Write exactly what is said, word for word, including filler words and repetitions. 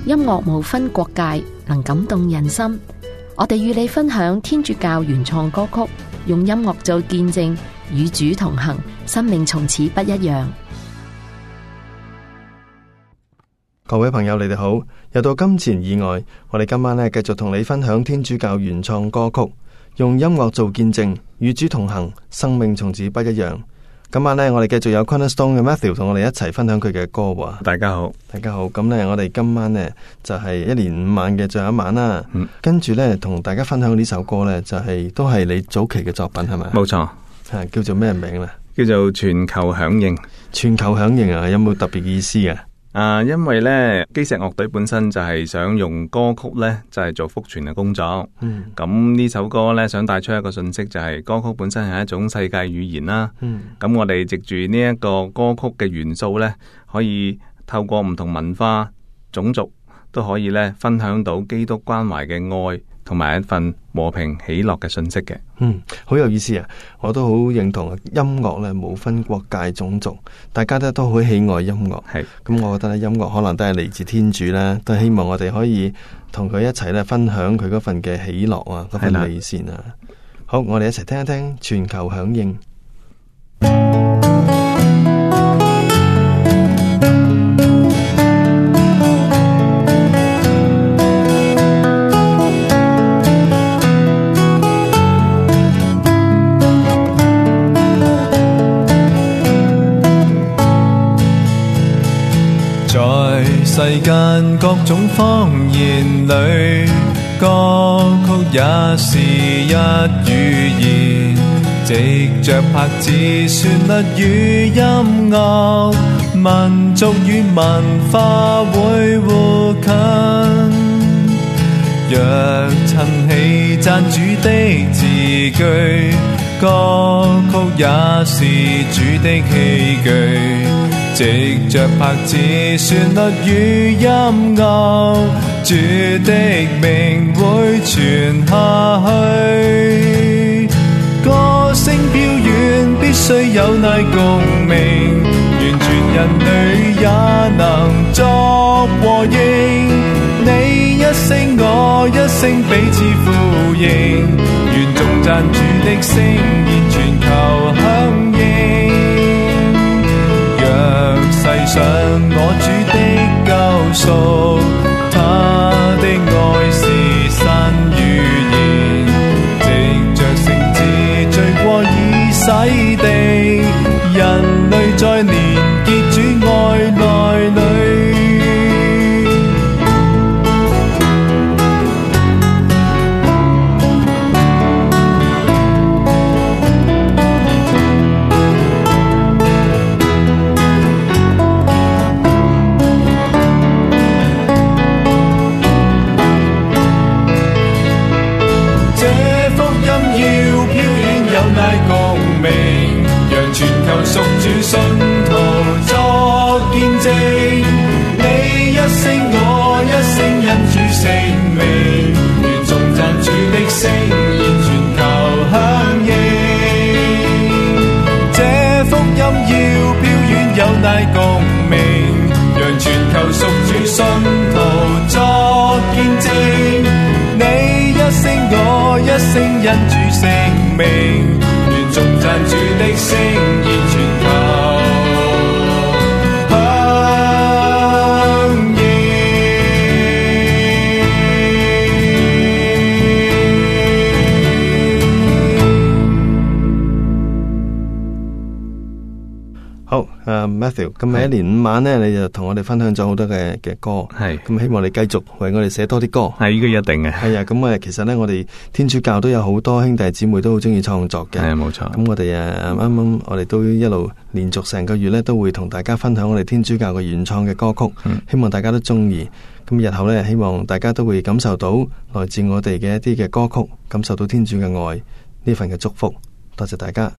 音樂無分國界，能感動人心。我哋與你分享天主教原創歌曲，用音樂做見證，與主同行，生命從此不一樣。 各位朋友，你哋好！又到金錢以外，我哋今晚呢繼續同你分享天主教原創歌曲，用音樂做見證，與主同行，生命從此不一樣。今晚呢，我哋繼續有 Cornerstone 嘅 Matthew 同我哋一齊分享佢嘅歌喎。 大家好， 大家好。咁呢，我哋今晚呢就係、是、一連五晚嘅最後一晚啦。嗯，跟住呢，同大家分享呢首歌呢，就係、是、都係你早期嘅作品係咪？ 冇錯， 係叫做咩名呢？ 叫做全球響應。全球響應啊，有冇特別意思啊？ 啊，因為咧，基石樂隊本身就係想用歌曲咧，就係、是、做福傳嘅工作。嗯，咁呢首歌咧，想帶出一個信息，就係歌曲本身係一種世界語言啦。嗯，咁我哋藉住呢一個歌曲嘅元素咧，可以透過唔同文化、種族都可以咧，分享到基督關懷嘅愛，同埋一份和平喜樂嘅信息嘅。 嗯，好有意思啊！我都好認同音樂咧，冇分國界種族，大家都都好喜愛音樂。係咁，我覺得咧，音樂可能都係嚟自天主啦，都希望我哋可以同佢一齊咧，分享佢嗰份嘅喜樂啊，嗰份美善啊。好，我哋一齊聽一聽全球響應。 世間各種方言裏，歌曲也是一語言，藉着拍子、旋律與音樂，民族與文化會互近。若襯起讚主的字句，歌曲也是主的器具，藉着拍子、旋律與音樂，主的名會傳下去。歌聲飄遠，必須有乃共鳴，願全人類也能作和應。你一聲我一聲，彼此呼應，願頌讚主的聲言全球響應。若世上我主的救贖，他的愛是新語言，藉着聖子罪過已洗地，人類在連結主愛內裏。屬主信徒作見證，你一聲我一聲，因主聖名，願頌讚主的聲言全球響應。這福音要飄遠有乃共鳴，讓全球屬主信徒作見證，你一聲我一聲，因主聖名，願頌讚主的聲言全球響應。 好，誒、uh, Matthew，咁喺一連五晚呢，你就同我哋分享咗好多嘅嘅歌，係咁希望你繼續為我哋寫多啲歌， 係呢個一定嘅。 係啊，咁誒，其實呢，我哋天主教都有好多兄弟姊妹都好中意創作嘅， 係冇錯。 咁我哋誒啱啱我哋都一路連續成個月呢，都會同大家分享我哋天主教嘅原創嘅歌曲，嗯、希望大家都中意。咁日後呢，希望大家都會感受到來自我哋嘅一啲嘅歌曲，感受到天主嘅愛呢份嘅祝福。多謝大家。